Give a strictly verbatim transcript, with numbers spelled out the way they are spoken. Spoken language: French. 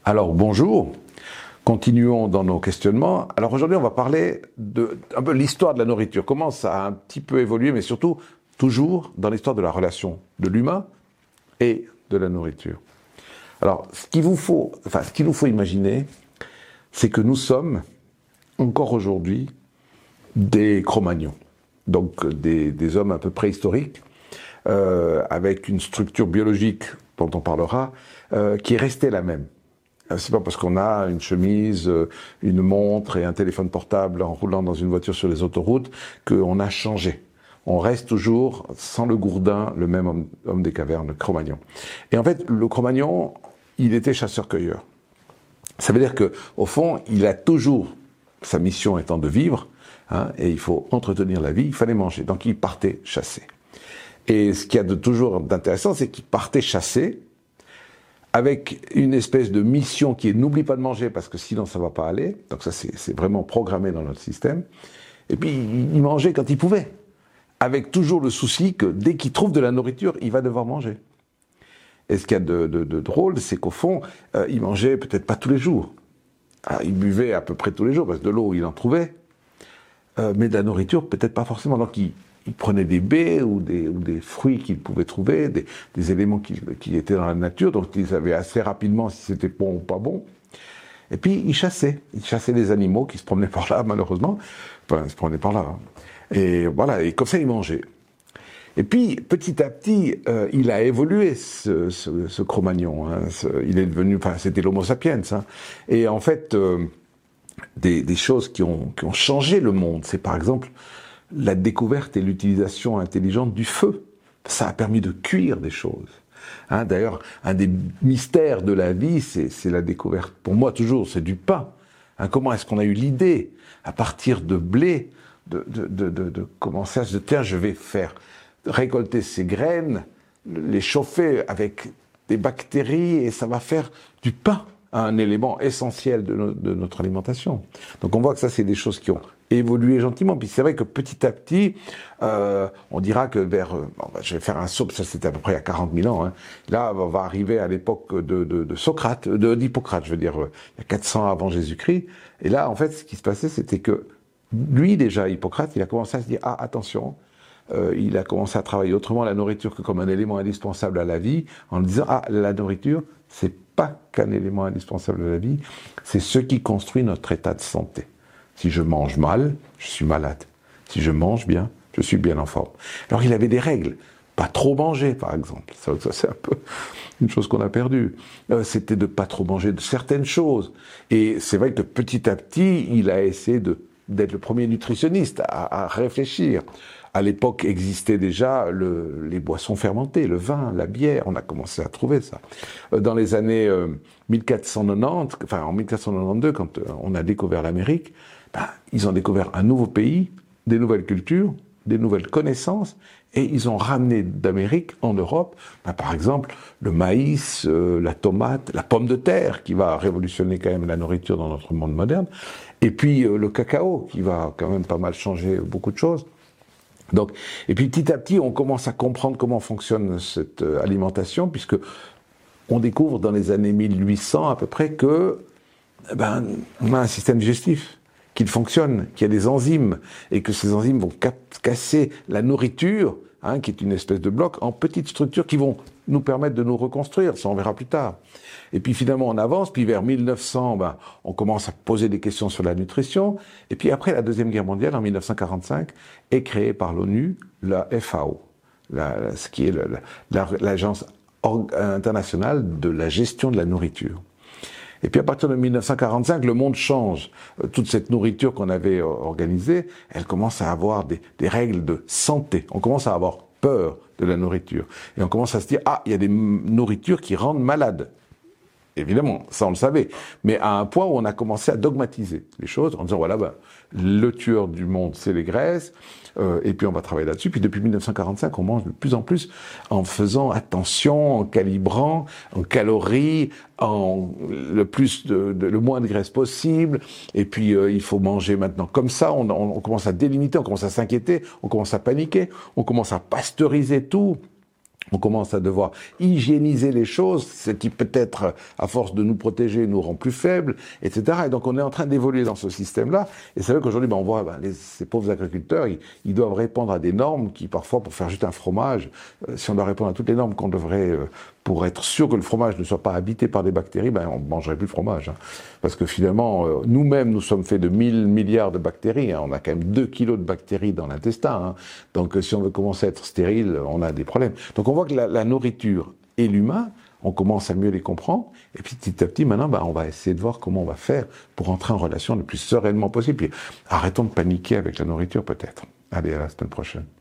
Alors bonjour, continuons dans nos questionnements. Alors aujourd'hui on va parler de un peu l'histoire de la nourriture, comment ça a un petit peu évolué, mais surtout toujours dans l'histoire de la relation de l'humain et de la nourriture. Alors ce qu'il vous faut, enfin ce qu'il nous faut imaginer, c'est que nous sommes encore aujourd'hui des Cro-Magnons, donc des, des hommes un peu préhistoriques, euh, avec une structure biologique dont on parlera, euh, qui est restée la même. C'est pas parce qu'on a une chemise, une montre et un téléphone portable en roulant dans une voiture sur les autoroutes qu'on a changé. On reste toujours, sans le gourdin, le même homme, homme des cavernes, le Cro-Magnon. Et en fait, le Cro-Magnon, il était chasseur-cueilleur. Ça veut dire que, au fond, il a toujours, sa mission étant de vivre, hein, et il faut entretenir la vie, il fallait manger. Donc il partait chasser. Et ce qu'il y a de toujours d'intéressant, c'est qu'il partait chasser, avec une espèce de mission qui est n'oublie pas de manger parce que sinon ça va pas aller. Donc ça c'est, c'est vraiment programmé dans notre système. Et puis il mangeait quand il pouvait, avec toujours le souci que dès qu'il trouve de la nourriture, il va devoir manger. Et ce qu'il y a de, de, de drôle, c'est qu'au fond, euh, il mangeait peut-être pas tous les jours. Alors, il buvait à peu près tous les jours parce que de l'eau il en trouvait, euh, mais de la nourriture peut-être pas forcément. Donc il Il prenait des baies ou des, ou des fruits qu'il pouvait trouver, des, des éléments qui, qui étaient dans la nature, donc il savait assez rapidement si c'était bon ou pas bon. Et puis il chassait, il chassait les animaux qui se promenaient par là, malheureusement. Enfin, ils se promenaient par là. Hein. Et voilà, et comme ça il mangeait. Et puis petit à petit, euh, il a évolué ce, ce, ce Cro-Magnon. Hein, ce, il est devenu, enfin c'était l'Homo sapiens. Hein. Et en fait, euh, des, des choses qui ont, qui ont changé le monde, c'est par exemple la découverte et l'utilisation intelligente du feu. Ça a permis de cuire des choses. Hein, d'ailleurs, un des mystères de la vie, c'est, c'est la découverte. Pour moi, toujours, c'est du pain. Hein, comment est-ce qu'on a eu l'idée, à partir de blé, de, de, de, de, de commencer à se dire, tiens, je vais faire récolter ces graines, les chauffer avec des bactéries, et ça va faire du pain, un élément essentiel de, no, de notre alimentation. Donc on voit que ça, c'est des choses qui ont évolué gentiment. Puis c'est vrai que petit à petit, euh, on dira que vers, euh, bon, je vais faire un saut, ça c'était à peu près il y a quarante mille ans, hein. Là on va arriver à l'époque de, de, de Socrate, de, d'Hippocrate, je veux dire, euh, il y a quatre cents avant Jésus-Christ. Et là, en fait, ce qui se passait, c'était que lui, déjà, Hippocrate, il a commencé à se dire, ah, attention, euh, il a commencé à travailler autrement la nourriture que comme un élément indispensable à la vie, en disant, ah, la nourriture, c'est pas qu'un élément indispensable à la vie, c'est ce qui construit notre état de santé. Si je mange mal, je suis malade. Si je mange bien, je suis bien en forme. Alors il avait des règles. Pas trop manger, par exemple. Ça, ça c'est un peu une chose qu'on a perdue. Euh, c'était de pas trop manger de certaines choses. Et c'est vrai que petit à petit, il a essayé de, d'être le premier nutritionniste à, à réfléchir. À l'époque existait déjà le, les boissons fermentées, le vin, la bière, on a commencé à trouver ça. Dans les années euh, mille quatre cent quatre-vingt-dix, enfin en mille quatre cent quatre-vingt-douze, quand euh, on a découvert l'Amérique, ben, ils ont découvert un nouveau pays, des nouvelles cultures, des nouvelles connaissances, et ils ont ramené d'Amérique en Europe, ben, par exemple, le maïs, euh, la tomate, la pomme de terre, qui va révolutionner quand même la nourriture dans notre monde moderne, et puis euh, le cacao, qui va quand même pas mal changer beaucoup de choses. Donc, et puis petit à petit, on commence à comprendre comment fonctionne cette euh, alimentation, puisque on découvre dans les années mille huit cents à peu près que, ben, on a un système digestif, qu'il fonctionne, qu'il y a des enzymes, et que ces enzymes vont cap- casser la nourriture, hein, qui est une espèce de bloc, en petites structures qui vont nous permettre de nous reconstruire, ça on verra plus tard. Et puis finalement on avance, puis vers mille neuf cents, ben, on commence à poser des questions sur la nutrition, et puis après la Deuxième Guerre mondiale, en mille neuf cent quarante-cinq, est créée par l'ONU la F A O, la, ce qui est la, la, l'Agence internationale de la gestion de la nourriture. Et puis à partir de mille neuf cent quarante-cinq, le monde change. Toute cette nourriture qu'on avait organisée, elle commence à avoir des, des règles de santé. On commence à avoir peur de la nourriture. Et on commence à se dire, ah, il y a des nourritures qui rendent malades. Évidemment, ça on le savait. Mais à un point où on a commencé à dogmatiser les choses en disant, voilà, ben, le tueur du monde, c'est les graisses, euh, et puis on va travailler là-dessus. Puis depuis mille neuf cent quarante-cinq, on mange de plus en plus en faisant attention, en calibrant, en calories, en le plus de, de le moins de graisse possible. Et puis euh, il faut manger maintenant comme ça. On, on, on commence à délimiter, on commence à s'inquiéter, on commence à paniquer, on commence à pasteuriser tout. On commence à devoir hygiéniser les choses, ce qui peut-être, à force de nous protéger, nous rend plus faibles, et cetera. Et donc on est en train d'évoluer dans ce système-là. Et c'est vrai qu'aujourd'hui, ben, on voit ben, les, ces pauvres agriculteurs, ils, ils doivent répondre à des normes qui, parfois, pour faire juste un fromage, euh, si on doit répondre à toutes les normes qu'on devrait, euh, pour être sûr que le fromage ne soit pas habité par des bactéries, ben, on ne mangerait plus de fromage. Hein. Parce que finalement, euh, nous-mêmes, nous sommes faits de mille milliards de bactéries. Hein. On a quand même deux kilos de bactéries dans l'intestin. Hein. Donc euh, si on veut commencer à être stérile, on a des problèmes. Donc on voit que la, la nourriture et l'humain, on commence à mieux les comprendre. Et puis petit à petit, maintenant, ben, on va essayer de voir comment on va faire pour entrer en relation le plus sereinement possible. Puis, arrêtons de paniquer avec la nourriture peut-être. Allez, à la semaine prochaine.